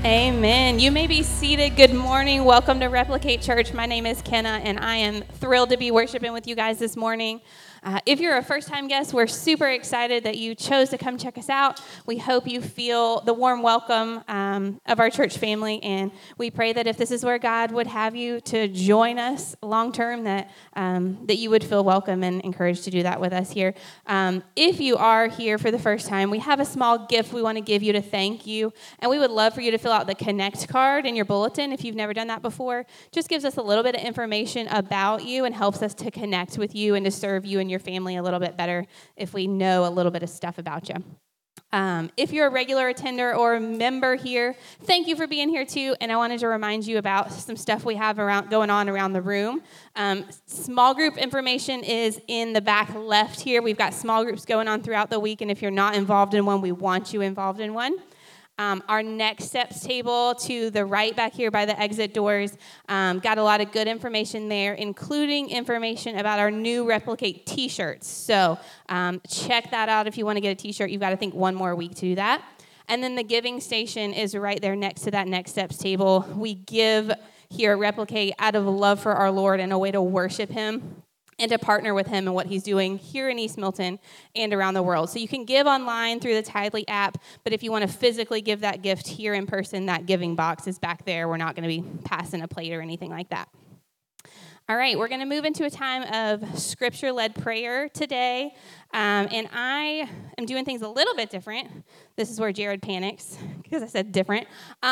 Amen. You may be seated. Good morning. Welcome to Replicate Church. My name is Kenna, and I am thrilled to be worshiping with you guys this morning. If you're a first-time guest, we're super excited that you chose to come check us out. We hope you feel the warm welcome of our church family, and we pray that if this is where God would have you to join us long-term, that you would feel welcome and encouraged to do that with us here. If you are here for the first time, we have a small gift we want to give you to thank you, and we would love for you to fill out the Connect card in your bulletin if you've never done that before. Just gives us a little bit of information about you and helps us to connect with you and to serve you and your family a little bit better if we know a little bit of stuff about you. If you're a regular attender or a member here, thank you for being here too. And I wanted to remind you about some stuff we have going on around the room. Small group information is in the back left here. We've got small groups going on throughout the week, and if you're not involved in one, we want you involved in one. Our next steps table to the right back here by the exit doors got a lot of good information there, including information about our new Replicate t-shirts. So check that out if you want to get a t-shirt. You've got to think one more week to do that. And then the giving station is right there next to that next steps table. We give here at Replicate out of love for our Lord and a way to worship Him and to partner with Him and what He's doing here in East Milton and around the world. So you can give online through the Tidely app, but if you want to physically give that gift here in person, that giving box is back there. We're not going to be passing a plate or anything like that. All right, we're going to move into a time of scripture-led prayer today, and I am doing things a little bit different. This is where Jared panics because I said different.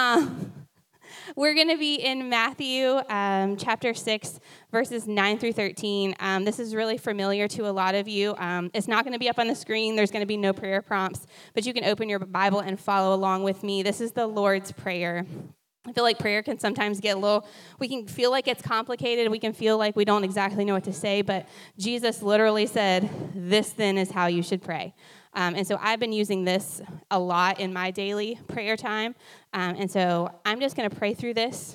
We're going to be in Matthew chapter 6, verses 9 through 13. This is really familiar to a lot of you. It's not going to be up on the screen. There's going to be no prayer prompts, but you can open your Bible and follow along with me. This is the Lord's Prayer. I feel like prayer can sometimes get we can feel like it's complicated. We can feel like we don't exactly know what to say, but Jesus literally said, "This then is how you should pray." And so I've been using this a lot in my daily prayer time. And so I'm just going to pray through this,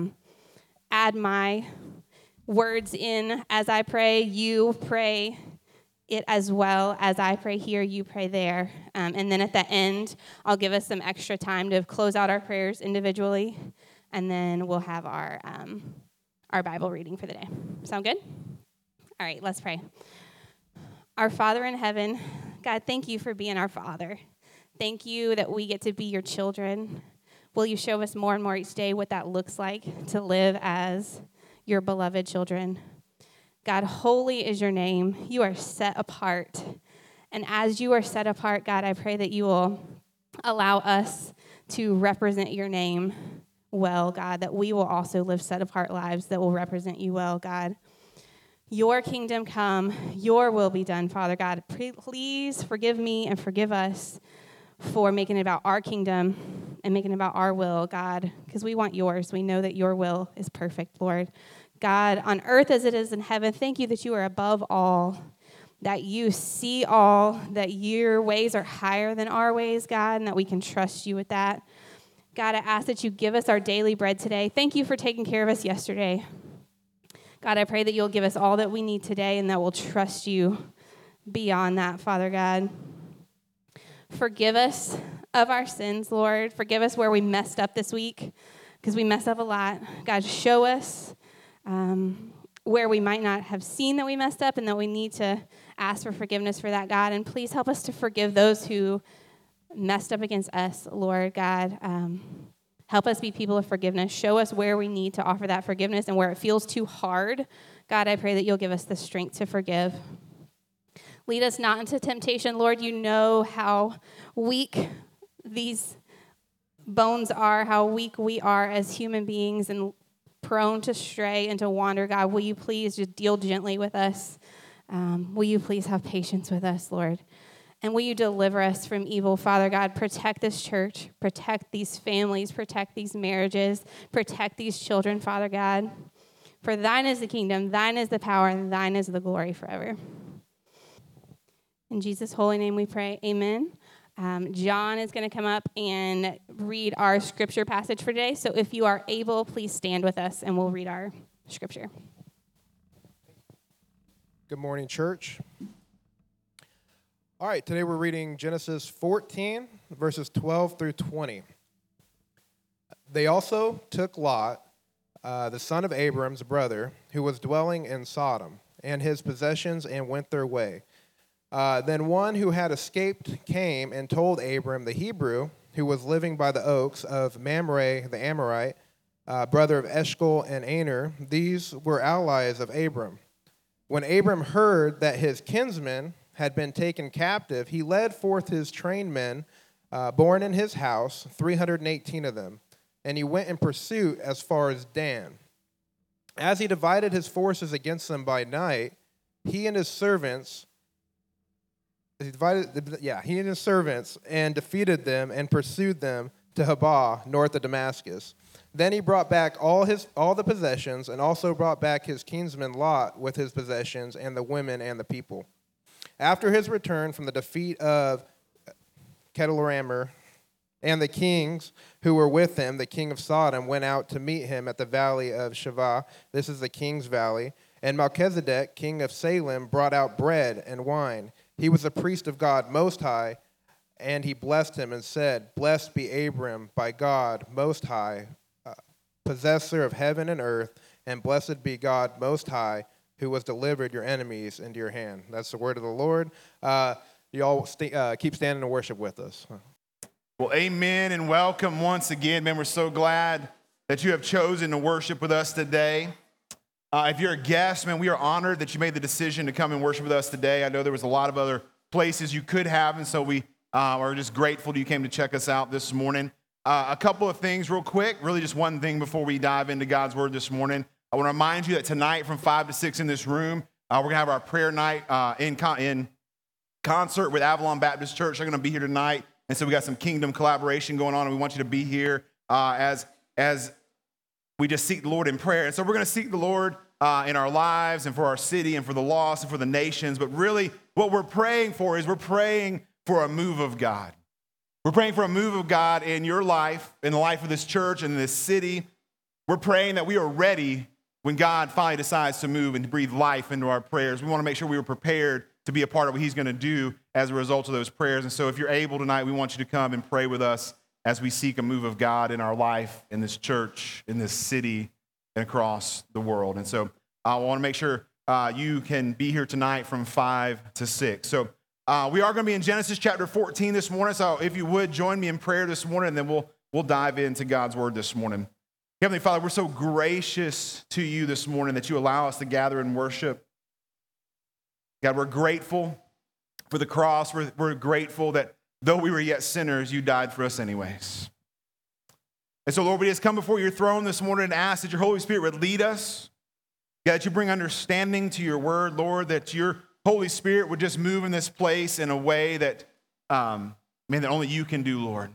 add my words in as I pray. You pray it as well as I pray here, you pray there. And then at the end, I'll give us some extra time to close out our prayers individually. And then we'll have our Bible reading for the day. Sound good? All right, let's pray. Our Father in heaven, God, thank you for being our Father. Thank you that we get to be your children. Will you show us more and more each day what that looks like to live as your beloved children? God, holy is your name. You are set apart. And as you are set apart, God, I pray that you will allow us to represent your name well, God, that we will also live set apart lives that will represent you well, God. Your kingdom come, your will be done, Father God. Please forgive me and forgive us for making it about our kingdom and making it about our will, God, because we want yours. We know that your will is perfect, Lord. God, on earth as it is in heaven, thank you that you are above all, that you see all, that your ways are higher than our ways, God, and that we can trust you with that. God, I ask that you give us our daily bread today. Thank you for taking care of us yesterday. God, I pray that you'll give us all that we need today and that we'll trust you beyond that, Father God. Forgive us of our sins, Lord. Forgive us where we messed up this week, because we mess up a lot. God, show us where we might not have seen that we messed up and that we need to ask for forgiveness for that, God. And please help us to forgive those who messed up against us, Lord God. Help us be people of forgiveness. Show us where we need to offer that forgiveness and where it feels too hard. God, I pray that you'll give us the strength to forgive. Lead us not into temptation. Lord, you know how weak these bones are, how weak we are as human beings and prone to stray and to wander. God, will you please just deal gently with us? Will you please have patience with us, Lord? And will you deliver us from evil, Father God? Protect this church, protect these families, protect these marriages, protect these children, Father God. For thine is the kingdom, thine is the power, and thine is the glory forever. In Jesus' holy name we pray, amen. John is going to come up and read our scripture passage for today. So if you are able, please stand with us and we'll read our scripture. Good morning, church. All right, today we're reading Genesis 14, verses 12 through 20. They also took Lot, the son of Abram's brother, who was dwelling in Sodom, and his possessions, and went their way. Then one who had escaped came and told Abram the Hebrew, who was living by the oaks of Mamre the Amorite, brother of Eshcol and Aner. These were allies of Abram. When Abram heard that his kinsmen had been taken captive, he led forth his trained men, born in his house, 318 of them, and he went in pursuit as far as Dan. As he divided his forces against them by night, he and his servants and defeated them and pursued them to Habah, north of Damascus. Then he brought back all the possessions, and also brought back his kinsman Lot with his possessions, and the women and the people. After his return from the defeat of Chedorlaomer, and the kings who were with him, the king of Sodom, went out to meet him at the valley of Shavah. This is the king's valley. And Melchizedek, king of Salem, brought out bread and wine. He was a priest of God Most High, and he blessed him and said, "Blessed be Abram by God Most High, possessor of heaven and earth, and blessed be God Most High, who has delivered your enemies into your hand." That's the word of the Lord. You all keep standing and worship with us. Well, amen and welcome once again. Man, we're so glad that you have chosen to worship with us today. If you're a guest, man, we are honored that you made the decision to come and worship with us today. I know there was a lot of other places you could have, and so we are just grateful that you came to check us out this morning. A couple of things real quick, really just one thing before we dive into God's Word this morning. I want to remind you that tonight from 5 to 6 in this room, we're going to have our prayer night in concert with Avalon Baptist Church. They're going to be here tonight. And so we got some kingdom collaboration going on, and we want you to be here as we just seek the Lord in prayer. And so we're going to seek the Lord in our lives and for our city and for the lost and for the nations. But really what we're praying for is we're praying for a move of God. We're praying for a move of God in your life, in the life of this church and this city. We're praying that we are ready when God finally decides to move and to breathe life into our prayers. We want to make sure we are prepared to be a part of what he's going to do as a result of those prayers. And so if you're able tonight, we want you to come and pray with us as we seek a move of God in our life, in this church, in this city, and across the world. And so I want to make sure you can be here tonight from 5 to 6. So we are going to be in Genesis chapter 14 this morning. So if you would, join me in prayer this morning, and then we'll dive into God's word this morning. Heavenly Father, we're so gracious to you this morning that you allow us to gather and worship. God, we're grateful for the cross. We're grateful that though we were yet sinners, you died for us anyways. And so, Lord, we just come before your throne this morning and ask that your Holy Spirit would lead us. God, that you bring understanding to your word, Lord, that your Holy Spirit would just move in this place in a way that, that only you can do, Lord.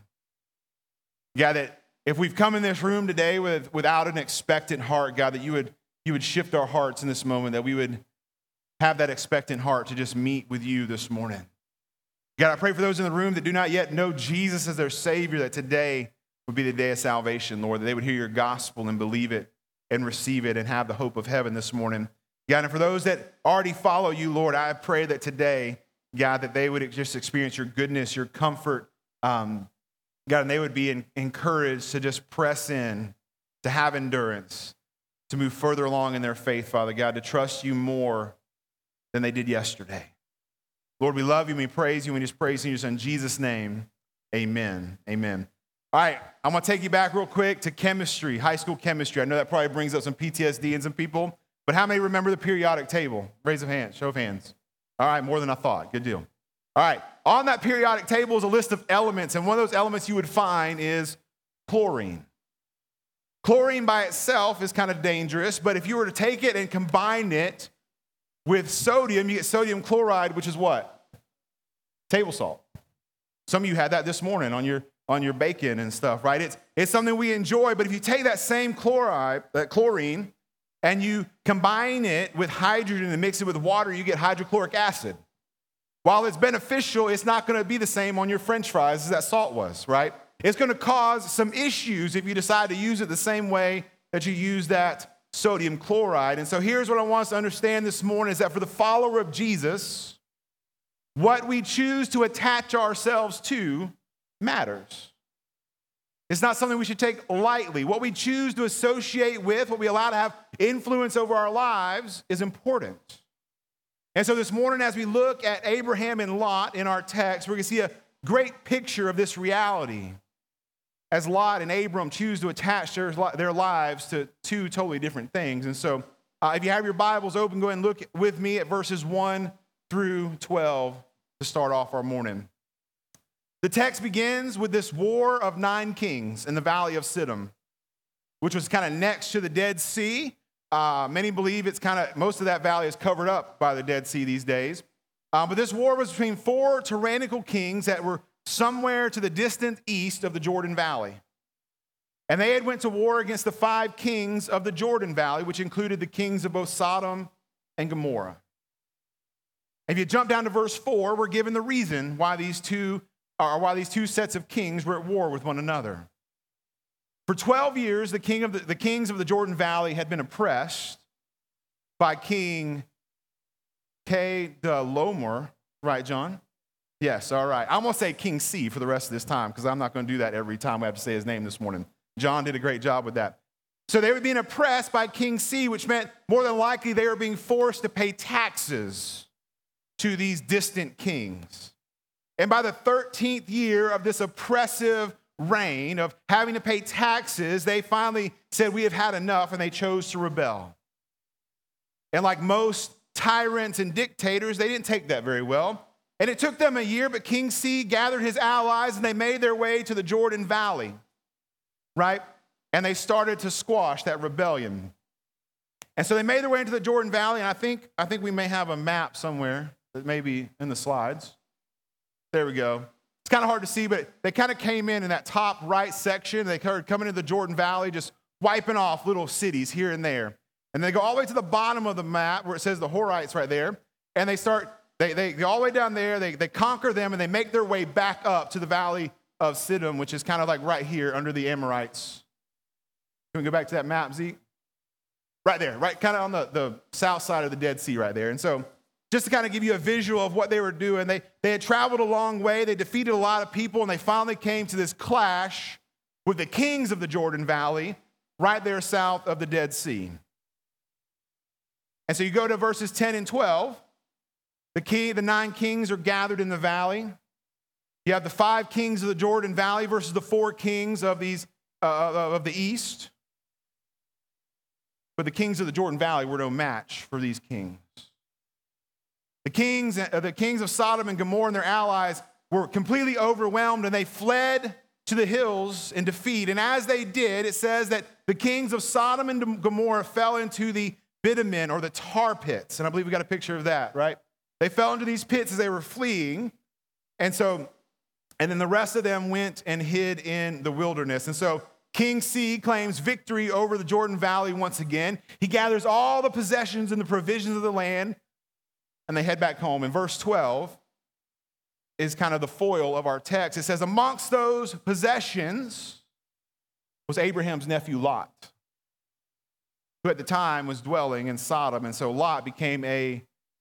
God, that if we've come in this room today without an expectant heart, God, that you would shift our hearts in this moment, that we would have that expectant heart to just meet with you this morning. God, I pray for those in the room that do not yet know Jesus as their Savior, that today would be the day of salvation, Lord, that they would hear your gospel and believe it and receive it and have the hope of heaven this morning. God, and for those that already follow you, Lord, I pray that today, God, that they would just experience your goodness, your comfort, God, and they would be encouraged to just press in, to have endurance, to move further along in their faith, Father God, to trust you more than they did yesterday. Lord, we love you, we praise you, and just praise you in your Son, Jesus' name, amen, amen. All right, I'm going to take you back real quick to chemistry, high school chemistry. I know that probably brings up some PTSD in some people, but how many remember the periodic table? Raise a hand, show of hands. All right, more than I thought, good deal. All right, on that periodic table is a list of elements, and one of those elements you would find is chlorine. Chlorine by itself is kind of dangerous, but if you were to take it and combine it with sodium, you get sodium chloride, which is what? Table salt. Some of you had that this morning on your bacon and stuff, right? It's something we enjoy, but if you take that same chlorine, and you combine it with hydrogen and mix it with water, you get hydrochloric acid. While it's beneficial, it's not going to be the same on your French fries as that salt was, right? It's going to cause some issues if you decide to use it the same way that you use that sodium chloride. And so here's what I want us to understand this morning is that for the follower of Jesus, what we choose to attach ourselves to matters. It's not something we should take lightly. What we choose to associate with, what we allow to have influence over our lives is important. And so this morning, as we look at Abraham and Lot in our text, we're going to see a great picture of this reality as Lot and Abram choose to attach their lives to two totally different things. And so if you have your Bibles open, go ahead and look with me at verses 1 through 12 to start off our morning. The text begins with this war of 9 kings in the valley of Siddim, which was kind of next to the Dead Sea. Many believe most of that valley is covered up by the Dead Sea these days. But this war was between 4 tyrannical kings that were somewhere to the distant east of the Jordan Valley. And they had went to war against the 5 kings of the Jordan Valley, which included the kings of both Sodom and Gomorrah. If you jump down to verse 4, we're given the reason why these two sets of kings were at war with one another. For 12 years, the kings of the Jordan Valley had been oppressed by King Kedorlaomer. Right, John? Yes, all right. I'm going to say King C for the rest of this time because I'm not going to do that every time we have to say his name this morning. John did a great job with that. So they were being oppressed by King C, which meant more than likely they were being forced to pay taxes to these distant kings. And by the 13th year of this oppressive reign of having to pay taxes, they finally said, we have had enough, and they chose to rebel. And like most tyrants and dictators, they didn't take that very well. And it took them a year, but King C gathered his allies, and they made their way to the Jordan Valley, right? And they started to squash that rebellion. And so they made their way into the Jordan Valley, and I think we may have a map somewhere that may be in the slides. There we go. It's kind of hard to see, but they kind of came in that top right section. They started coming into the Jordan Valley, just wiping off little cities here and there. And they go all the way to the bottom of the map where it says the Horites right there. And they go all the way down there. They conquer them, and they make their way back up to the valley of Siddim, which is kind of like right here under the Amorites. Can we go back to that map, Zeke? Right there, right kind of on the south side of the Dead Sea right there. And so just to kind of give you a visual of what they were doing, they had traveled a long way. They defeated a lot of people, and they finally came to this clash with the kings of the Jordan Valley right there south of the Dead Sea. And so you go to verses 10 and 12. The 9 kings are gathered in the valley. You have the 5 kings of the Jordan Valley versus the 4 kings of the east. But the kings of the Jordan Valley were no match for these kings. The kings of Sodom and Gomorrah and their allies were completely overwhelmed, and they fled to the hills in defeat. And as they did, it says that the kings of Sodom and Gomorrah fell into the bitumen or the tar pits. And I believe we got a picture of that, right? They fell into these pits as they were fleeing. And then the rest of them went and hid in the wilderness. And so King C claims victory over the Jordan Valley once again. He gathers all the possessions and the provisions of the land, and they head back home. In verse 12 is kind of the foil of our text. It says, amongst those possessions was Abraham's nephew Lot, who at the time was dwelling in Sodom. And so Lot became a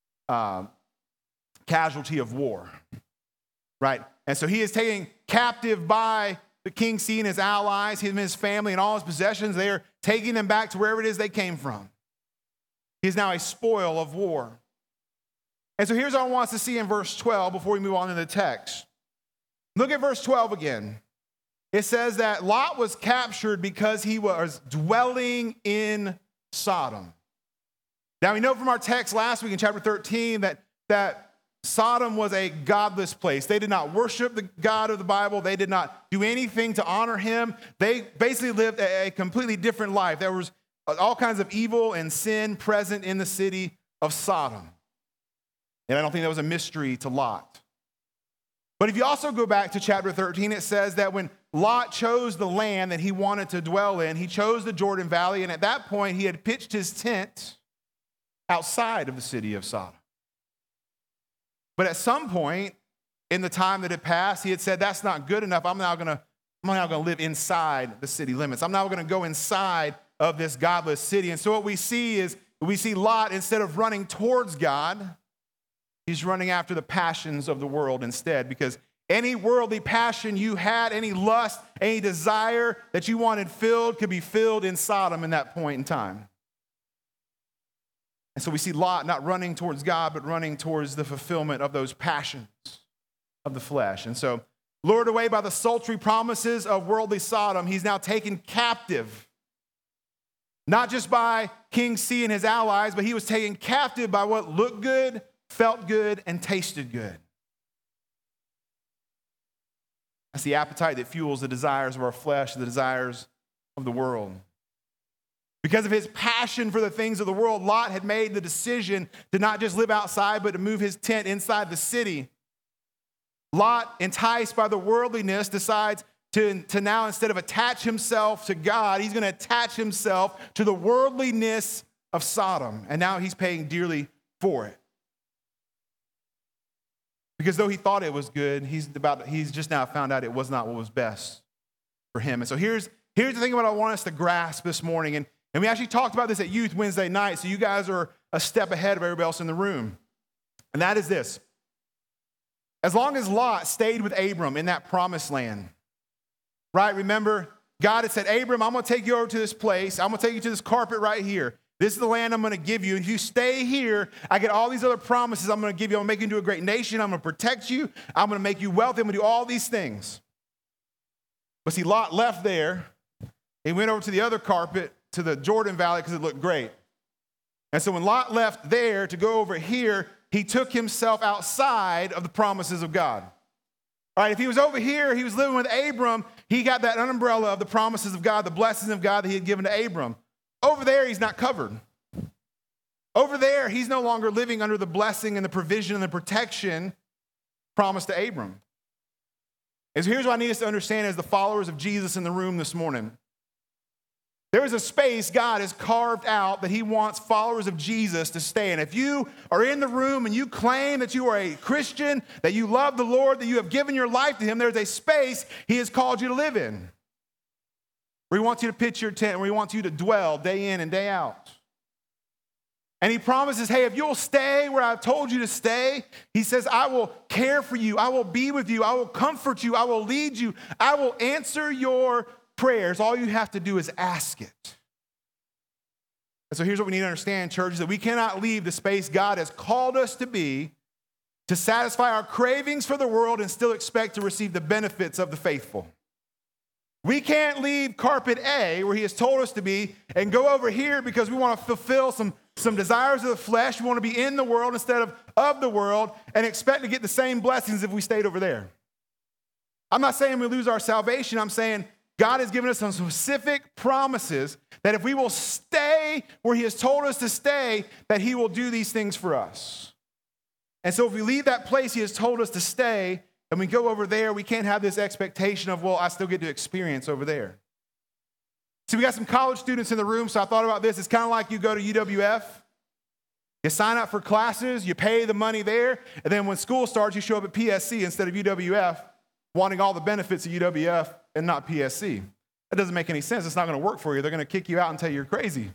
casualty of war, right? And so he is taken captive by the King C and his allies, him and his family and all his possessions. They are taking them back to wherever it is they came from. He is now a spoil of war. And so here's what I want us to see in verse 12 before we move on to the text. Look at verse 12 again. It says that Lot was captured because he was dwelling in Sodom. Now we know from our text last week in chapter 13 that Sodom was a godless place. They did not worship the God of the Bible. They did not do anything to honor him. They basically lived a completely different life. There was all kinds of evil and sin present in the city of Sodom. And I don't think that was a mystery to Lot. But if you also go back to chapter 13, it says that when Lot chose the land that he wanted to dwell in, he chose the Jordan Valley, and at that point he had pitched his tent outside of the city of Sodom. But at some point in the time that had passed, he had said, that's not good enough. I'm now going to live inside the city limits. I'm now going to go inside of this godless city. And so what we see Lot, instead of running towards God, he's running after the passions of the world instead, because any worldly passion you had, any lust, any desire that you wanted filled could be filled in Sodom in that point in time. And so we see Lot not running towards God, but running towards the fulfillment of those passions of the flesh. And so, lured away by the sultry promises of worldly Sodom, he's now taken captive. Not just by King C and his allies, but he was taken captive by what looked good, felt good, and tasted good. That's the appetite that fuels the desires of our flesh, the desires of the world. Because of his passion for the things of the world, Lot had made the decision to not just live outside, but to move his tent inside the city. Lot, enticed by the worldliness, decides to now, instead of attach himself to God, he's going to attach himself to the worldliness of Sodom. And now he's paying dearly for it. Because though he thought it was good, he's just now found out it was not what was best for him. And so here's the thing what I want us to grasp this morning. And we actually talked about this at Youth Wednesday night, so you guys are a step ahead of everybody else in the room. And that is this. As long as Lot stayed with Abram in that promised land, right? Remember, God had said, Abram, I'm going to take you over to this place. I'm going to take you to this carpet right here. This is the land I'm going to give you. And if you stay here, I get all these other promises I'm going to give you. I'm going to make you into a great nation. I'm going to protect you. I'm going to make you wealthy. I'm going to do all these things. But see, Lot left there. He went over to the other carpet, to the Jordan Valley, because it looked great. And so when Lot left there to go over here, he took himself outside of the promises of God. All right, if he was over here, he was living with Abram, he got that umbrella of the promises of God, the blessings of God that he had given to Abram. Over there, he's not covered. Over there, he's no longer living under the blessing and the provision and the protection promised to Abram. And so here's what I need us to understand as the followers of Jesus in the room this morning. There is a space God has carved out that he wants followers of Jesus to stay in. If you are in the room and you claim that you are a Christian, that you love the Lord, that you have given your life to him, there's a space he has called you to live in. Where he wants you to pitch your tent, where he wants you to dwell day in and day out. And he promises, hey, if you'll stay where I've told you to stay, he says, I will care for you, I will be with you, I will comfort you, I will lead you, I will answer your prayers. All you have to do is ask it. And so here's what we need to understand, church, is that we cannot leave the space God has called us to be to satisfy our cravings for the world and still expect to receive the benefits of the faithful. We can't leave carpet A, where he has told us to be, and go over here because we want to fulfill some desires of the flesh. We want to be in the world instead of the world and expect to get the same blessings if we stayed over there. I'm not saying we lose our salvation. I'm saying God has given us some specific promises that if we will stay where he has told us to stay, that he will do these things for us. And so if we leave that place he has told us to stay and we go over there, we can't have this expectation of, well, I still get to experience over there. See, we got some college students in the room, so I thought about this. It's kind of like you go to UWF. You sign up for classes, you pay the money there, and then when school starts, you show up at PSC instead of UWF, wanting all the benefits of UWF and not PSC. That doesn't make any sense. It's not going to work for you. They're going to kick you out and tell you you're crazy.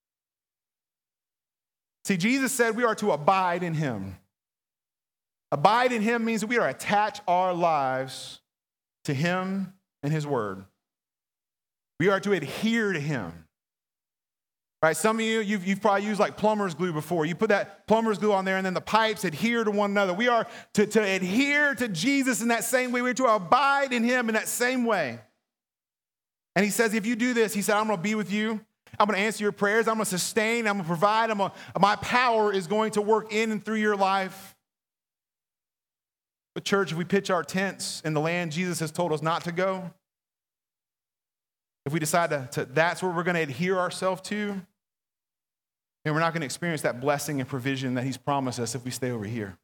See, Jesus said we are to abide in him. Abide in him means that we are to attach our lives to him and his word. We are to adhere to him. Right? Some of you've probably used like plumber's glue before. You put that plumber's glue on there and then the pipes adhere to one another. We are to adhere to Jesus in that same way. We're to abide in him in that same way. And he says, if you do this, he said, I'm going to be with you. I'm going to answer your prayers. I'm going to sustain. I'm going to provide. My power is going to work in and through your life. But church, if we pitch our tents in the land Jesus has told us not to go, if we decide that's where we're going to adhere ourselves to, then we're not going to experience that blessing and provision that he's promised us if we stay over here.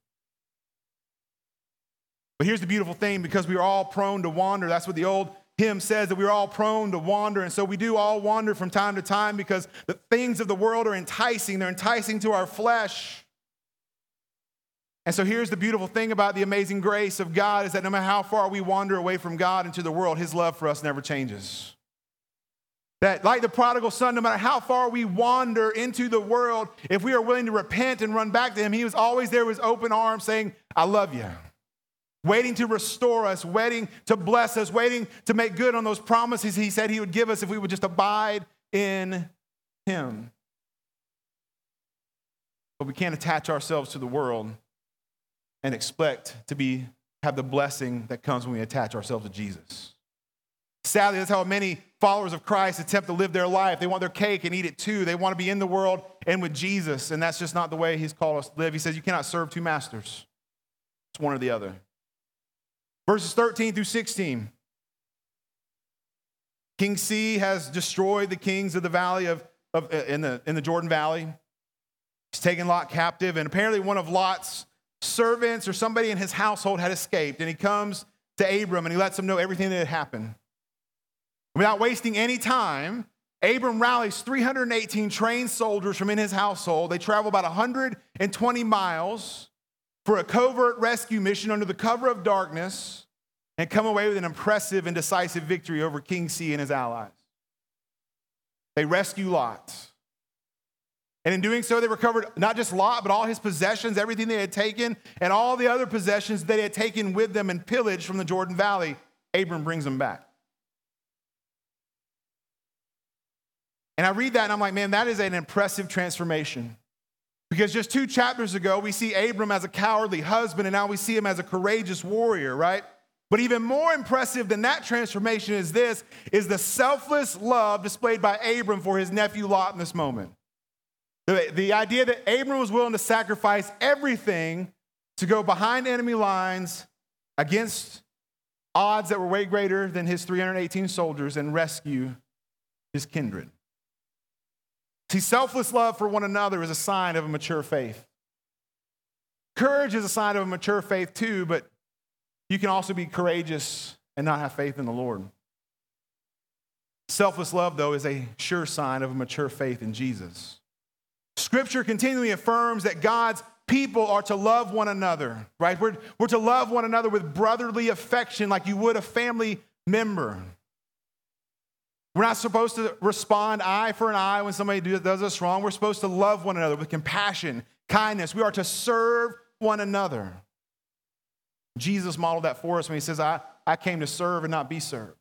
But here's the beautiful thing, because we are all prone to wander. That's what the old hymn says, that we're all prone to wander. And so we do all wander from time to time because the things of the world are enticing. They're enticing to our flesh. And so here's the beautiful thing about the amazing grace of God is that no matter how far we wander away from God into the world, his love for us never changes. That like the prodigal son, no matter how far we wander into the world, if we are willing to repent and run back to him, he was always there with open arms saying, I love you. waiting to restore us, waiting to bless us, waiting to make good on those promises he said he would give us if we would just abide in him. But we can't attach ourselves to the world and expect to have the blessing that comes when we attach ourselves to Jesus. Sadly, that's how many followers of Christ attempt to live their life. They want their cake and eat it too. They want to be in the world and with Jesus, and that's just not the way he's called us to live. He says you cannot serve two masters. It's one or the other. Verses 13 through 16. King C has destroyed the kings of the valley in the Jordan Valley. He's taken Lot captive, and apparently one of Lot's servants or somebody in his household had escaped, and he comes to Abram and he lets him know everything that had happened. Without wasting any time, Abram rallies 318 trained soldiers from in his household. They travel about 120 miles for a covert rescue mission under the cover of darkness and come away with an impressive and decisive victory over King C and his allies. They rescue Lot. And in doing so, they recovered not just Lot, but all his possessions, everything they had taken, and all the other possessions they had taken with them and pillaged from the Jordan Valley. Abram brings them back. And I read that and I'm like, man, that is an impressive transformation. Because just 2 chapters ago, we see Abram as a cowardly husband, and now we see him as a courageous warrior, right? But even more impressive than that transformation is the selfless love displayed by Abram for his nephew Lot in this moment. The idea that Abram was willing to sacrifice everything to go behind enemy lines against odds that were way greater than his 318 soldiers and rescue his kindred. See, selfless love for one another is a sign of a mature faith. Courage is a sign of a mature faith too, but you can also be courageous and not have faith in the Lord. Selfless love, though, is a sure sign of a mature faith in Jesus. Scripture continually affirms that God's people are to love one another, right? We're to love one another with brotherly affection like you would a family member. We're not supposed to respond eye for an eye when somebody does us wrong. We're supposed to love one another with compassion, kindness. We are to serve one another. Jesus modeled that for us when he says, I came to serve and not be served.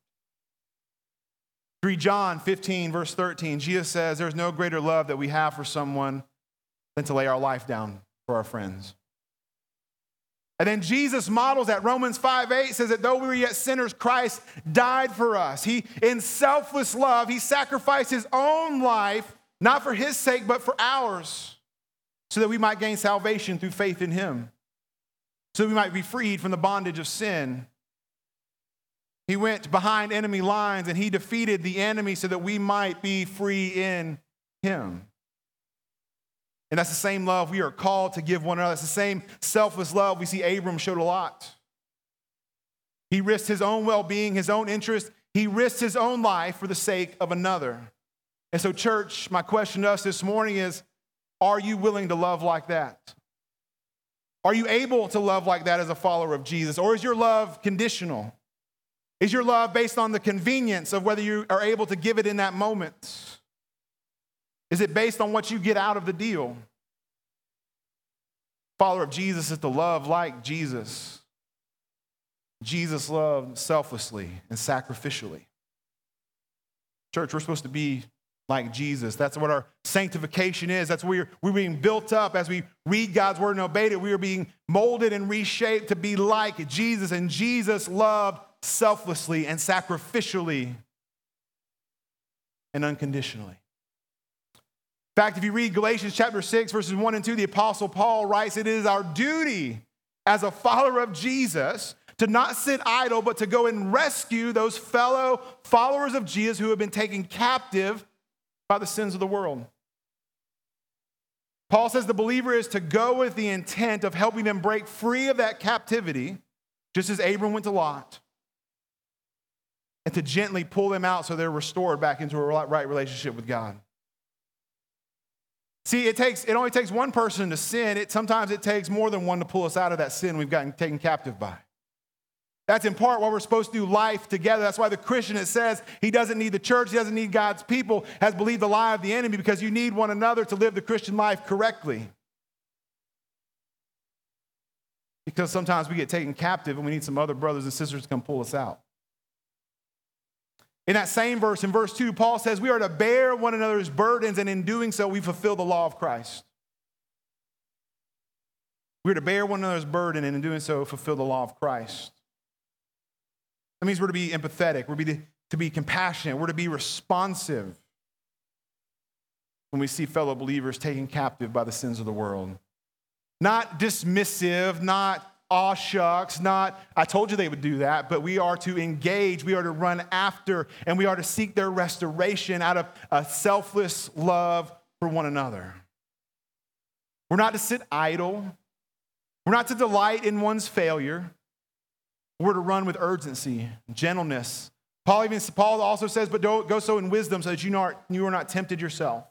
3 John 15, verse 13, Jesus says, there's no greater love that we have for someone than to lay our life down for our friends. And then Jesus models that. Romans 5:8 says that though we were yet sinners, Christ died for us. He, in selfless love, he sacrificed his own life, not for his sake, but for ours, so that we might gain salvation through faith in him, so that we might be freed from the bondage of sin. He went behind enemy lines and he defeated the enemy so that we might be free in him. And that's the same love we are called to give one another. It's the same selfless love we see Abram showed a lot. He risked his own well-being, his own interest. He risked his own life for the sake of another. And so, church, my question to us this morning is, are you willing to love like that? Are you able to love like that as a follower of Jesus? Or is your love conditional? Is your love based on the convenience of whether you are able to give it in that moment? Is it based on what you get out of the deal? Follower of Jesus is to love like Jesus. Jesus loved selflessly and sacrificially. Church, we're supposed to be like Jesus. That's what our sanctification is. That's where we're being built up as we read God's word and obey it. We are being molded and reshaped to be like Jesus. And Jesus loved selflessly and sacrificially and unconditionally. In fact, if you read Galatians chapter 6, verses 1 and 2, the Apostle Paul writes, it is our duty as a follower of Jesus to not sit idle, but to go and rescue those fellow followers of Jesus who have been taken captive by the sins of the world. Paul says the believer is to go with the intent of helping them break free of that captivity, just as Abram went to Lot, and to gently pull them out so they're restored back into a right relationship with God. See, it only takes one person to sin. Sometimes it takes more than one to pull us out of that sin we've gotten taken captive by. That's in part why we're supposed to do life together. That's why the Christian, it says he doesn't need the church, he doesn't need God's people, has believed the lie of the enemy, because you need one another to live the Christian life correctly. because sometimes we get taken captive and we need some other brothers and sisters to come pull us out. In that same verse, in verse 2, Paul says we are to bear one another's burdens, and in doing so, we fulfill the law of Christ. We're to bear one another's burden, and in doing so, fulfill the law of Christ. That means we're to be empathetic. We're to be compassionate. We're to be responsive when we see fellow believers taken captive by the sins of the world. Not dismissive, not aw shucks, not I told you they would do that, but we are to engage, we are to run after, and we are to seek their restoration out of a selfless love for one another. We're not to sit idle. We're not to delight in one's failure. We're to run with urgency, gentleness. Paul also says, but don't go so in wisdom so that you are not tempted yourself.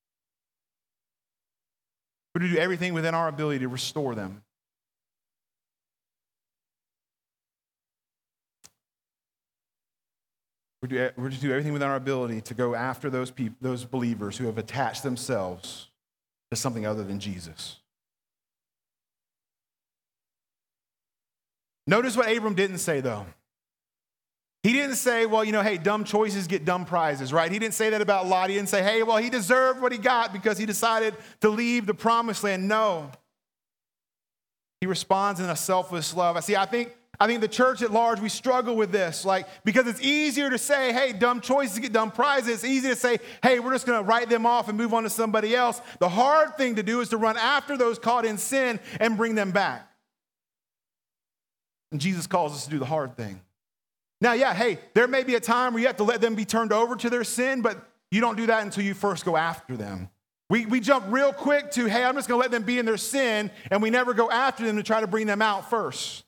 We're to do everything within our ability to restore them. We're to do everything within our ability to go after those believers who have attached themselves to something other than Jesus. Notice what Abram didn't say, though. He didn't say, well, hey, dumb choices get dumb prizes, right? He didn't say that about Lot. He didn't say, hey, well, he deserved what he got because he decided to leave the promised land. No. He responds in a selfless love. I think the church at large, we struggle with this, because it's easier to say, hey, dumb choices get dumb prizes. It's easy to say, hey, we're just going to write them off and move on to somebody else. The hard thing to do is to run after those caught in sin and bring them back. And Jesus calls us to do the hard thing. Now, there may be a time where you have to let them be turned over to their sin, but you don't do that until you first go after them. We jump real quick to, hey, I'm just going to let them be in their sin, and we never go after them to try to bring them out first.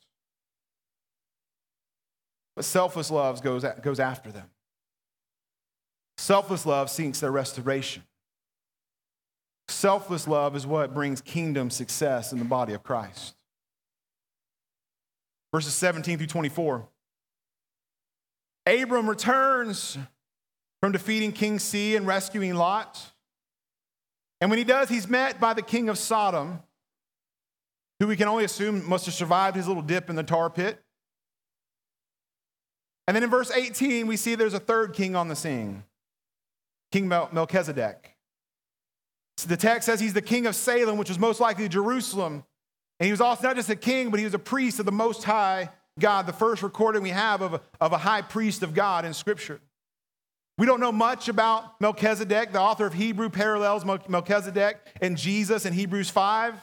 But selfless love goes after them. Selfless love seeks their restoration. Selfless love is what brings kingdom success in the body of Christ. Verses 17 through 24. Abram returns from defeating King C and rescuing Lot. And when he does, he's met by the king of Sodom, who we can only assume must have survived his little dip in the tar pit. And then in verse 18, we see there's a third king on the scene, King Melchizedek. So the text says he's the king of Salem, which was most likely Jerusalem. And he was also not just a king, but he was a priest of the Most High God, the first recording we have of a high priest of God in Scripture. We don't know much about Melchizedek. The author of Hebrew parallels Melchizedek and Jesus in Hebrews 5.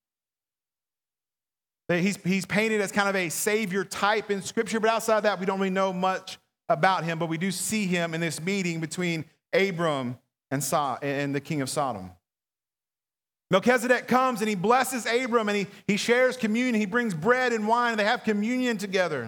He's painted as kind of a savior type in Scripture, but outside of that, we don't really know much about him, but we do see him in this meeting between Abram and the king of Sodom. Melchizedek comes and he blesses Abram and he shares communion. He brings bread and wine and they have communion together.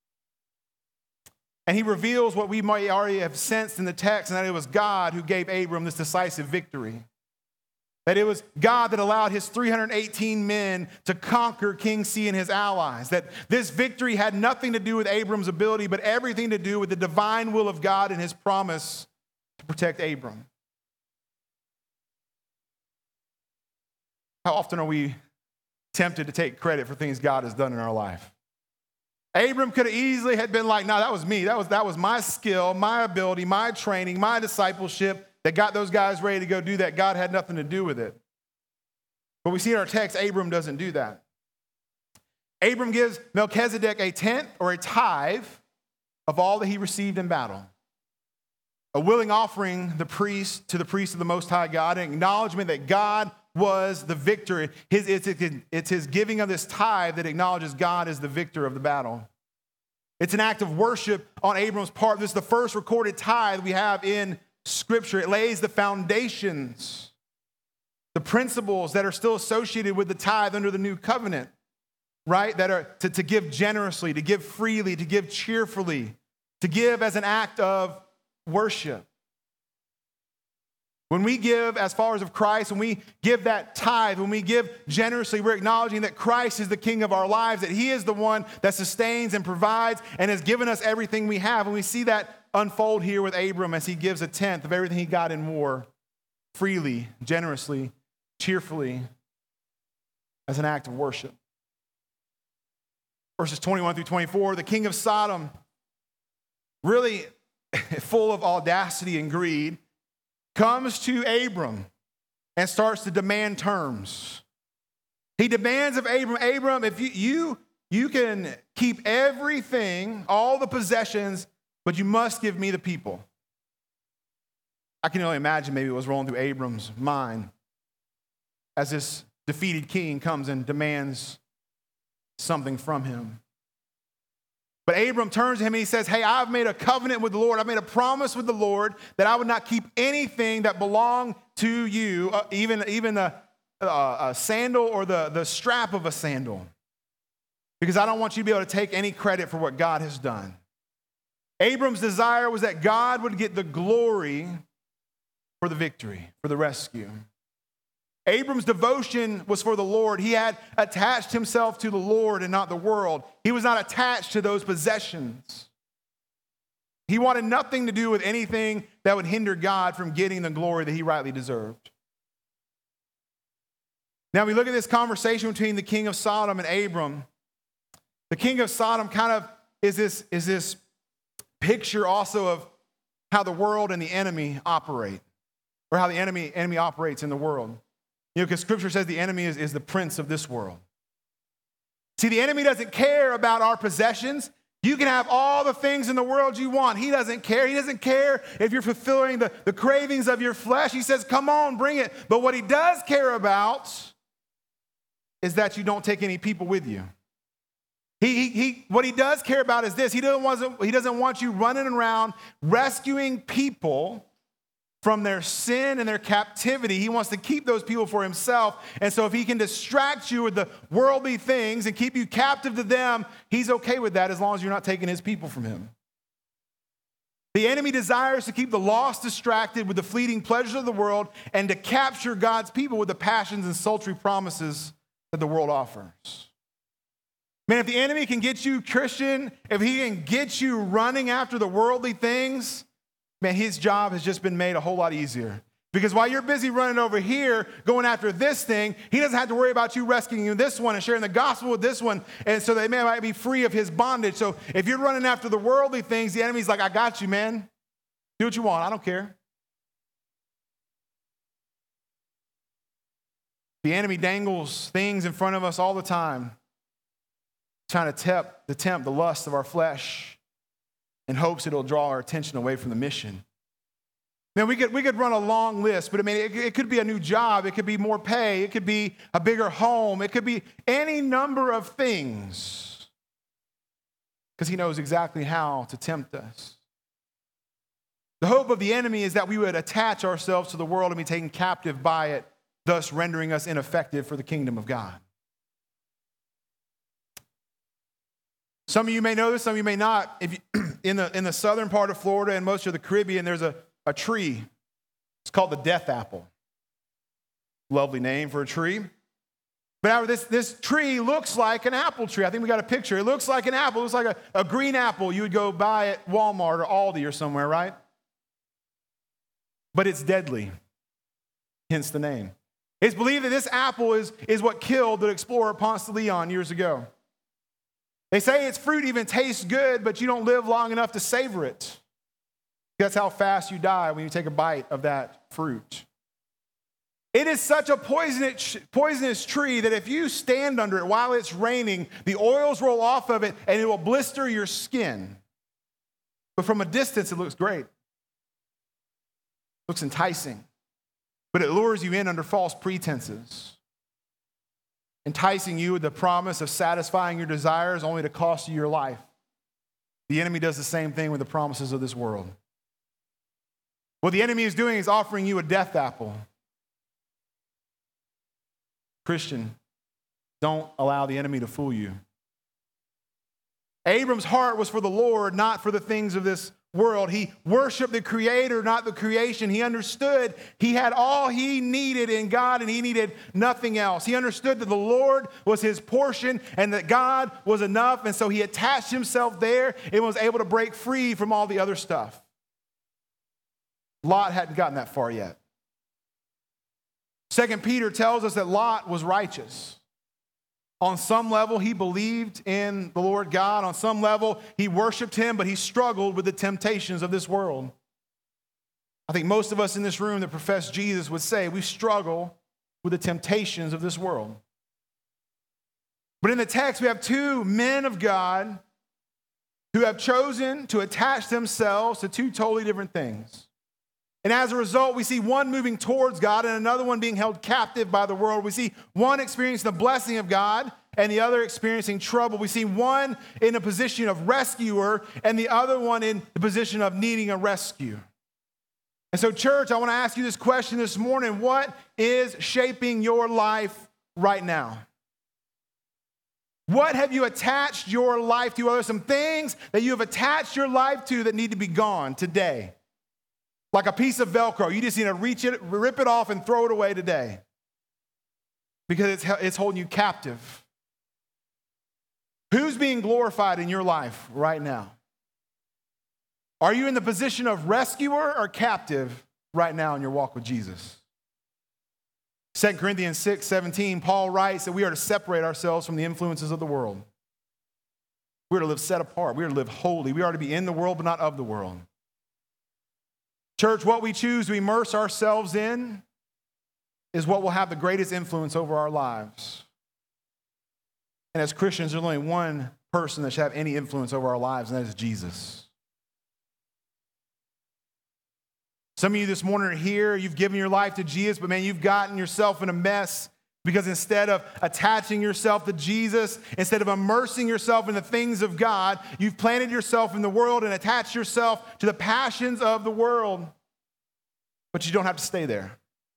And he reveals what we might already have sensed in the text, and that it was God who gave Abram this decisive victory. That it was God that allowed his 318 men to conquer King C and his allies. That this victory had nothing to do with Abram's ability, but everything to do with the divine will of God and his promise to protect Abram. How often are we tempted to take credit for things God has done in our life? Abram could have easily had been like, no, that was me. That was my skill, my ability, my training, my discipleship that got those guys ready to go do that. God had nothing to do with it. But we see in our text, Abram doesn't do that. Abram gives Melchizedek a tenth or a tithe of all that he received in battle. A willing offering to the priest of the Most High God, an acknowledgement that God was the victor. It's his giving of this tithe that acknowledges God as the victor of the battle. It's an act of worship on Abram's part. This is the first recorded tithe we have in Scripture. It lays the foundations, the principles that are still associated with the tithe under the new covenant, right? That are to give generously, to give freely, to give cheerfully, to give as an act of worship. When we give as followers of Christ, when we give that tithe, when we give generously, we're acknowledging that Christ is the king of our lives, that he is the one that sustains and provides and has given us everything we have. And we see that unfold here with Abram as he gives a tenth of everything he got in war, freely, generously, cheerfully, as an act of worship. verses 21 through 24, the king of Sodom, really full of audacity and greed, comes to Abram and starts to demand terms. He demands of Abram, if you can keep everything, all the possessions, but you must give me the people. I can only imagine maybe it was rolling through Abram's mind as this defeated king comes and demands something from him. But Abram turns to him and he says, hey, I've made a covenant with the Lord. I've made a promise with the Lord that I would not keep anything that belonged to you, even a sandal or the strap of a sandal, because I don't want you to be able to take any credit for what God has done. Abram's desire was that God would get the glory for the victory, for the rescue. Abram's devotion was for the Lord. He had attached himself to the Lord and not the world. He was not attached to those possessions. He wanted nothing to do with anything that would hinder God from getting the glory that he rightly deserved. Now we look at this conversation between the king of Sodom and Abram. The king of Sodom kind of is this picture also of how the world and the enemy operate, or how the enemy operates in the world. You know, because Scripture says the enemy is the prince of this world. See, the enemy doesn't care about our possessions. You can have all the things in the world you want. He doesn't care. He doesn't care if you're fulfilling the cravings of your flesh. He says, come on, bring it. But what he does care about is that you don't take any people with you. What he does care about is this. He doesn't want you running around rescuing people from their sin and their captivity. He wants to keep those people for himself. And so if he can distract you with the worldly things and keep you captive to them, he's okay with that as long as you're not taking his people from him. The enemy desires to keep the lost distracted with the fleeting pleasures of the world and to capture God's people with the passions and sultry promises that the world offers. Man, if the enemy can get you, Christian, if he can get you running after the worldly things, man, his job has just been made a whole lot easier. Because while you're busy running over here, going after this thing, he doesn't have to worry about you rescuing this one and sharing the gospel with this one, and so they might be free of his bondage. So if you're running after the worldly things, the enemy's like, I got you, man. Do what you want. I don't care. The enemy dangles things in front of us all the time, trying to tempt the lust of our flesh in hopes it'll draw our attention away from the mission. Now, we could run a long list, but I mean, it could be a new job. It could be more pay. It could be a bigger home. It could be any number of things, because he knows exactly how to tempt us. The hope of the enemy is that we would attach ourselves to the world and be taken captive by it, thus rendering us ineffective for the kingdom of God. Some of you may know this, some of you may not. If you, in the southern part of Florida and most of the Caribbean, there's a tree. It's called the death apple. Lovely name for a tree. But however, this tree looks like an apple tree. I think we got a picture. It looks like an apple. It looks like a green apple you would go buy at Walmart or Aldi or somewhere, right? But it's deadly, hence the name. It's believed that this apple is what killed the explorer Ponce de Leon years ago. They say its fruit even tastes good, but you don't live long enough to savor it. That's how fast you die when you take a bite of that fruit. It is such a poisonous tree that if you stand under it while it's raining, the oils roll off of it and it will blister your skin. But from a distance, it looks great. It looks enticing. But it lures you in under false pretenses, enticing you with the promise of satisfying your desires only to cost you your life. The enemy does the same thing with the promises of this world. What the enemy is doing is offering you a death apple. Christian, don't allow the enemy to fool you. Abram's heart was for the Lord, not for the things of this world. He worshiped the Creator, not the creation. He understood he had all he needed in God and he needed nothing else. He understood that the Lord was his portion and that God was enough, and so he attached himself there and was able to break free from all the other stuff. Lot hadn't gotten that far yet. 2 Peter tells us that Lot was righteous. On some level, he believed in the Lord God. On some level, he worshiped him, but he struggled with the temptations of this world. I think most of us in this room that profess Jesus would say we struggle with the temptations of this world. But in the text, we have two men of God who have chosen to attach themselves to two totally different things. And as a result, we see one moving towards God and another one being held captive by the world. We see one experiencing the blessing of God and the other experiencing trouble. We see one in a position of rescuer and the other one in the position of needing a rescue. And so, church, I want to ask you this question this morning. What is shaping your life right now? What have you attached your life to? Are there some things that you have attached your life to that need to be gone today? Like a piece of Velcro. You just need to reach it, rip it off, and throw it away today. Because it's holding you captive. Who's being glorified in your life right now? Are you in the position of rescuer or captive right now in your walk with Jesus? 2 Corinthians 6:17, Paul writes that we are to separate ourselves from the influences of the world. We are to live set apart. We are to live holy. We are to be in the world, but not of the world. Church, what we choose to immerse ourselves in is what will have the greatest influence over our lives. And as Christians, there's only one person that should have any influence over our lives, and that is Jesus. Some of you this morning are here, you've given your life to Jesus, but man, you've gotten yourself in a mess because instead of attaching yourself to Jesus, instead of immersing yourself in the things of God, you've planted yourself in the world and attached yourself to the passions of the world. But you don't have to stay there.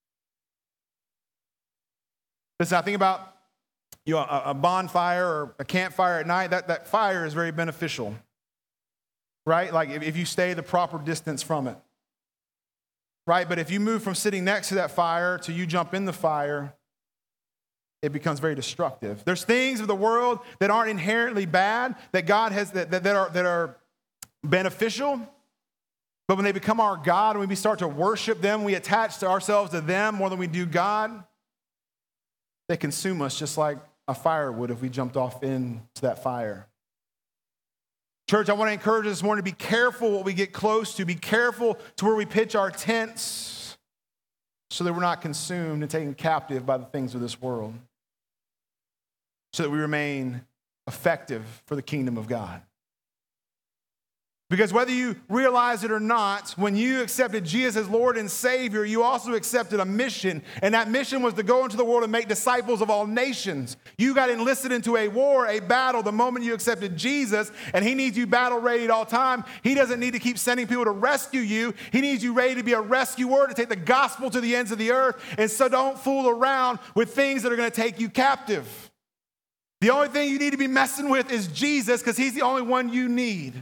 Listen, I think about a bonfire or a campfire at night. That fire is very beneficial, right? Like if you stay the proper distance from it, right? But if you move from sitting next to that fire to you jump in the fire, it becomes very destructive. There's things of the world that aren't inherently bad, that God has that are beneficial. But when they become our God and we start to worship them, we attach ourselves to them more than we do God, they consume us just like a fire would if we jumped off into that fire. Church, I want to encourage us this morning to be careful what we get close to. Be careful to where we pitch our tents so that we're not consumed and taken captive by the things of this world. So that we remain effective for the kingdom of God. Because whether you realize it or not, when you accepted Jesus as Lord and Savior, you also accepted a mission. And that mission was to go into the world and make disciples of all nations. You got enlisted into a war, a battle, the moment you accepted Jesus. And he needs you battle ready at all time. He doesn't need to keep sending people to rescue you. He needs you ready to be a rescuer, to take the gospel to the ends of the earth. And so don't fool around with things that are going to take you captive. The only thing you need to be messing with is Jesus, because he's the only one you need.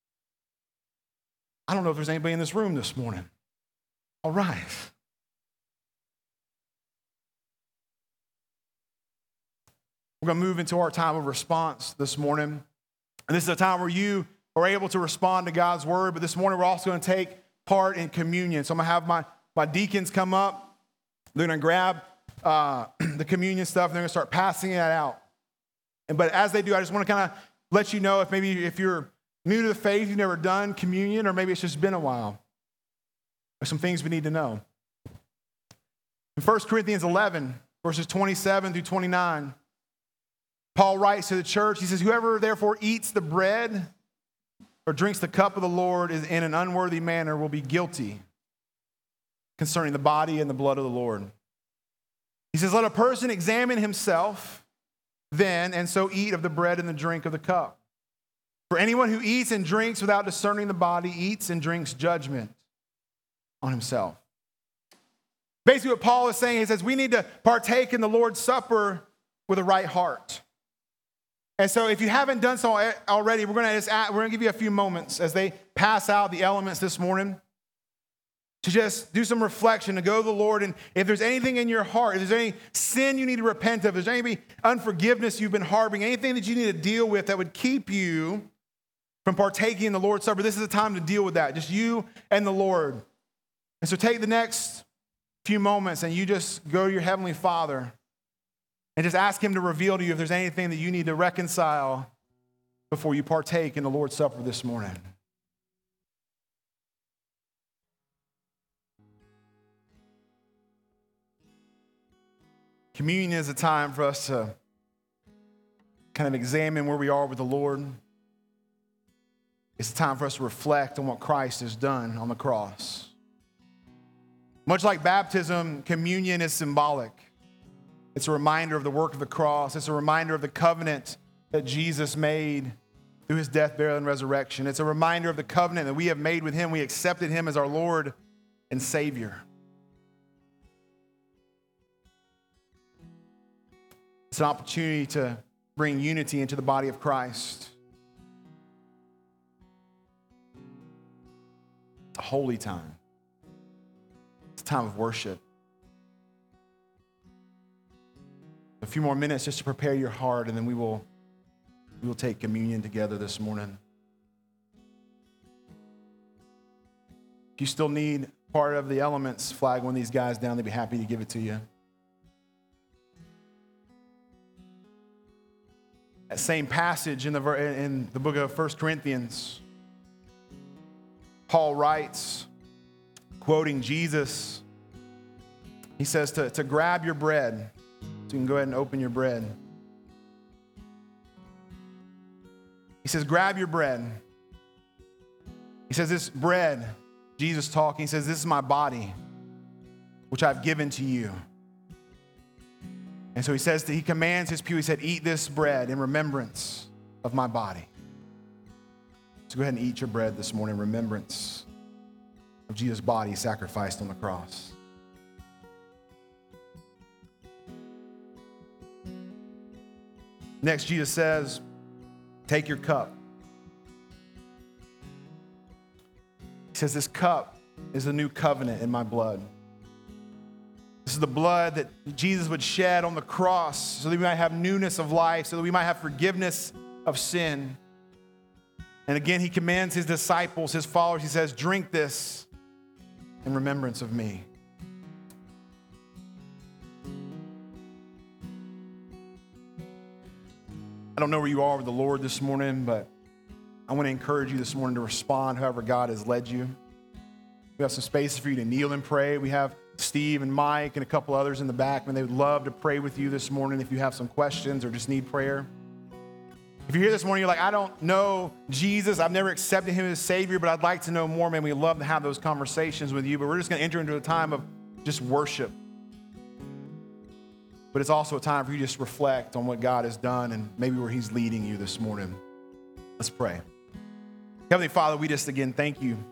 I don't know if there's anybody in this room this morning. All right. We're going to move into our time of response this morning. And this is a time where you are able to respond to God's word. But this morning, we're also going to take part in communion. So I'm going to have my deacons come up. They're going to grab the communion stuff, and they're going to start passing that out. But as they do, I just want to kind of let you know if you're new to the faith, you've never done communion, or maybe it's just been a while. There's some things we need to know. In 1 Corinthians 11, verses 27 through 29, Paul writes to the church, he says, "Whoever therefore eats the bread or drinks the cup of the Lord is in an unworthy manner will be guilty concerning the body and the blood of the Lord." He says, "Let a person examine himself then, and so eat of the bread and the drink of the cup. For anyone who eats and drinks without discerning the body eats and drinks judgment on himself." Basically what Paul is saying, he says we need to partake in the Lord's Supper with a right heart. And so if you haven't done so already, we're going to give you a few moments as they pass out the elements this morning to just do some reflection, to go to the Lord. And if there's anything in your heart, if there's any sin you need to repent of, if there's any unforgiveness you've been harboring, anything that you need to deal with that would keep you from partaking in the Lord's Supper, this is the time to deal with that. Just you and the Lord. And so take the next few moments and you just go to your Heavenly Father And just ask him to reveal to you if there's anything that you need to reconcile before you partake in the Lord's Supper this morning. Communion is a time for us to kind of examine where we are with the Lord. It's a time for us to reflect on what Christ has done on the cross. Much like baptism, communion is symbolic. It's a reminder of the work of the cross. It's a reminder of the covenant that Jesus made through his death, burial, and resurrection. It's a reminder of the covenant that we have made with him. We accepted him as our Lord and Savior. It's an opportunity to bring unity into the body of Christ. It's a holy time. It's a time of worship. A few more minutes just to prepare your heart, and then we will take communion together this morning. If you still need part of the elements, flag one of these guys down. They'd be happy to give it to you. That same passage in the book of 1 Corinthians, Paul writes, quoting Jesus, he says to grab your bread. So you can go ahead and open your bread. He says, grab your bread. He says, this bread, Jesus talking, he says, this is my body, which I've given to you. And so he says that he commands his people, he said, eat this bread in remembrance of my body. So go ahead and eat your bread this morning in remembrance of Jesus' body sacrificed on the cross. Next, Jesus says, take your cup. He says, this cup is a new covenant in my blood. This is the blood that Jesus would shed on the cross so that we might have newness of life, so that we might have forgiveness of sin. And again, he commands his disciples, his followers, he says, drink this in remembrance of me. I don't know where you are with the Lord this morning, but I want to encourage you this morning to respond however God has led you. We have some space for you to kneel and pray. We have Steve and Mike and a couple others in the back, and they would love to pray with you this morning if you have some questions or just need prayer. If you're here this morning, you're like, I don't know Jesus. I've never accepted him as Savior, but I'd like to know more. Man, we'd love to have those conversations with you, but we're just going to enter into a time of just worship. But it's also a time for you to just reflect on what God has done and maybe where he's leading you this morning. Let's pray. Heavenly Father, we just again thank you.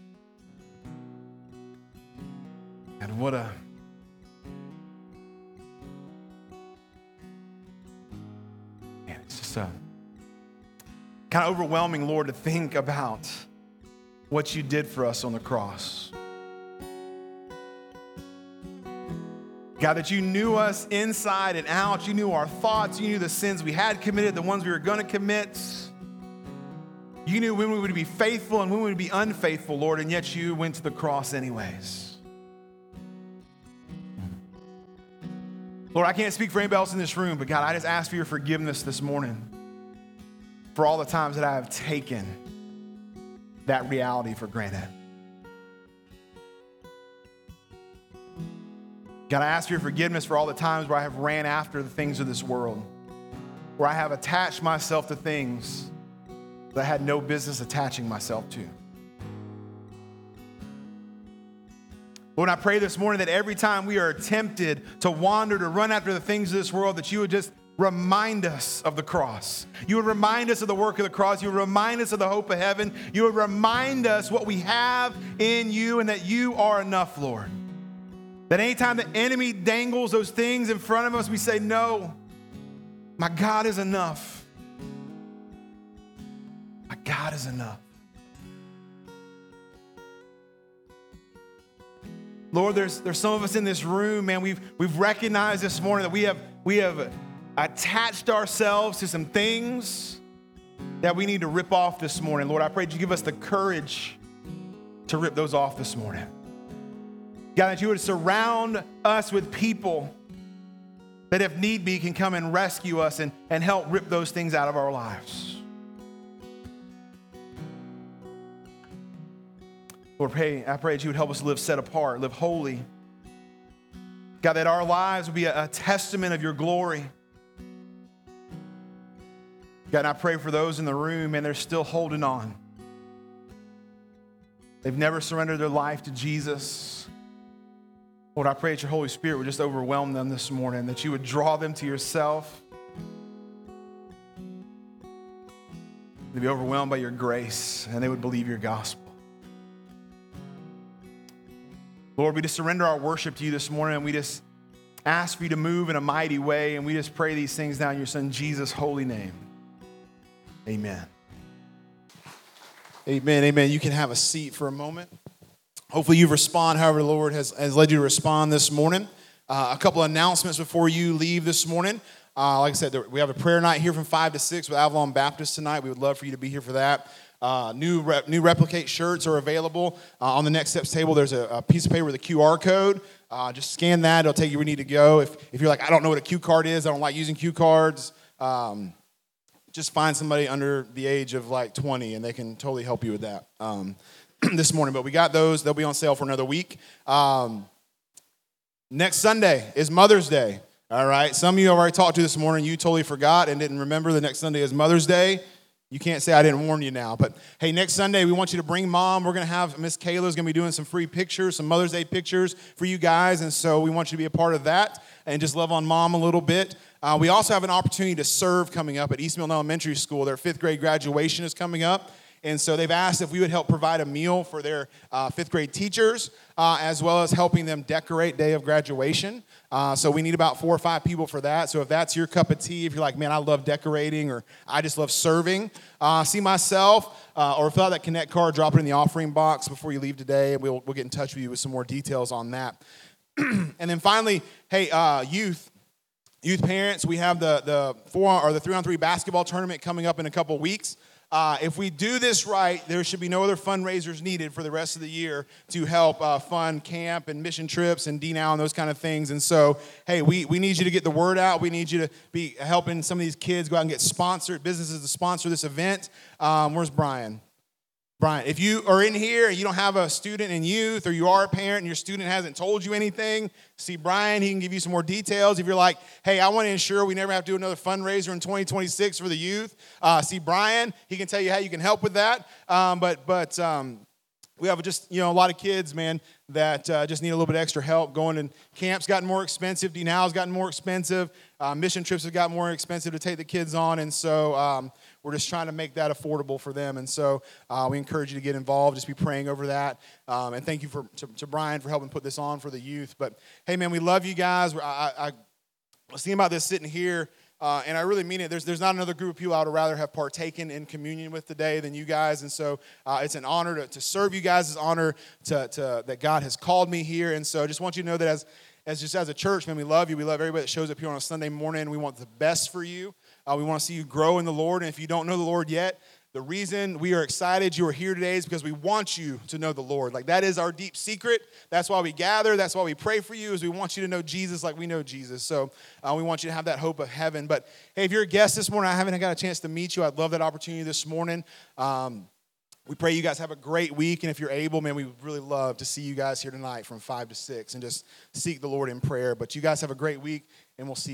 And what a man, it's just kind of overwhelming, Lord, to think about what you did for us on the cross. God, that you knew us inside and out. You knew our thoughts. You knew the sins we had committed, the ones we were going to commit. You knew when we would be faithful and when we would be unfaithful, Lord, and yet you went to the cross anyways. Lord, I can't speak for anybody else in this room, but God, I just ask for your forgiveness this morning for all the times that I have taken that reality for granted. God, I ask for your forgiveness for all the times where I have ran after the things of this world, where I have attached myself to things that I had no business attaching myself to. Lord, I pray this morning that every time we are tempted to wander, to run after the things of this world, that you would just remind us of the cross. You would remind us of the work of the cross. You would remind us of the hope of heaven. You would remind us what we have in you and that you are enough, Lord. That anytime the enemy dangles those things in front of us, we say, no, my God is enough. My God is enough. Lord, there's some of us in this room, man, we've recognized this morning that we have attached ourselves to some things that we need to rip off this morning. Lord, I pray that you give us the courage to rip those off this morning. God, that you would surround us with people that if need be can come and rescue us and help rip those things out of our lives. Lord, I pray that you would help us live set apart, live holy. God, that our lives would be a testament of your glory. God, and I pray for those in the room and they're still holding on. They've never surrendered their life to Jesus. Lord, I pray that your Holy Spirit would just overwhelm them this morning, that you would draw them to yourself. They'd be overwhelmed by your grace and they would believe your gospel. Lord, we just surrender our worship to you this morning and we just ask for you to move in a mighty way, and we just pray these things now in your Son Jesus' holy name. Amen. Amen, amen. You can have a seat for a moment. Hopefully you respond however the Lord has led you to respond this morning. A couple of announcements before you leave this morning. Like I said, we have a prayer night here from 5 to 6 with Avalon Baptist tonight. We would love for you to be here for that. New Replicate shirts are available. On the Next Steps table, there's a piece of paper with a QR code. Just scan that. It'll take you where you need to go. If you're like, I don't know what a Q card is, I don't like using Q cards, just find somebody under the age of like 20 and they can totally help you with that this morning. But we got those. They'll be on sale for another week. Next Sunday is Mother's Day. All right. Some of you already talked to this morning. You totally forgot and didn't remember the next Sunday is Mother's Day. You can't say I didn't warn you now. But, hey, next Sunday, we want you to bring Mom. We're going to have Miss Kayla's going to be doing some free pictures, some Mother's Day pictures for you guys. And so we want you to be a part of that and just love on Mom a little bit. We also have an opportunity to serve coming up at East Milton Elementary School. Their 5th grade graduation is coming up. And so they've asked if we would help provide a meal for their 5th grade teachers, as well as helping them decorate day of graduation. So we need about 4 or 5 people for that. So if that's your cup of tea, if you're like, man, I love decorating or I just love serving, see myself or fill out that Connect card, drop it in the offering box before you leave today, and we'll get in touch with you with some more details on that. And then finally, hey, youth parents, we have the 3-on-3 basketball tournament coming up in a couple weeks. If we do this right, there should be no other fundraisers needed for the rest of the year to help fund camp and mission trips and D-Now and those kind of things. And so, hey, we need you to get the word out. We need you to be helping some of these kids go out and get sponsored businesses to sponsor this event. Where's Brian? Brian, if you are in here and you don't have a student in youth, or you are a parent and your student hasn't told you anything, see Brian. He can give you some more details. If you're like, hey, I want to ensure we never have to do another fundraiser in 2026 for the youth, see Brian. He can tell you how you can help with that. But we have just, a lot of kids, man, that just need a little bit extra help. Going and camp's gotten more expensive. D-Now's gotten more expensive. Mission trips have gotten more expensive to take the kids on. And so we're just trying to make that affordable for them. And so we encourage you to get involved. Just be praying over that. And thank you to Brian for helping put this on for the youth. But, hey, man, we love you guys. I was thinking about this sitting here. And I really mean it. There's not another group of people I would rather have partaken in communion with today than you guys. And so it's an honor to serve you guys. It's an honor that God has called me here. And so I just want you to know that as a church, man, we love you. We love everybody that shows up here on a Sunday morning. We want the best for you. We want to see you grow in the Lord. And if you don't know the Lord yet, the reason we are excited you are here today is because we want you to know the Lord. Like, that is our deep secret. That's why we gather. That's why we pray for you, is we want you to know Jesus like we know Jesus. So we want you to have that hope of heaven. But, hey, if you're a guest this morning, I haven't got a chance to meet you. I'd love that opportunity this morning. We pray you guys have a great week. And if you're able, man, we would really love to see you guys here tonight from 5 to 6 and just seek the Lord in prayer. But you guys have a great week, and we'll see you.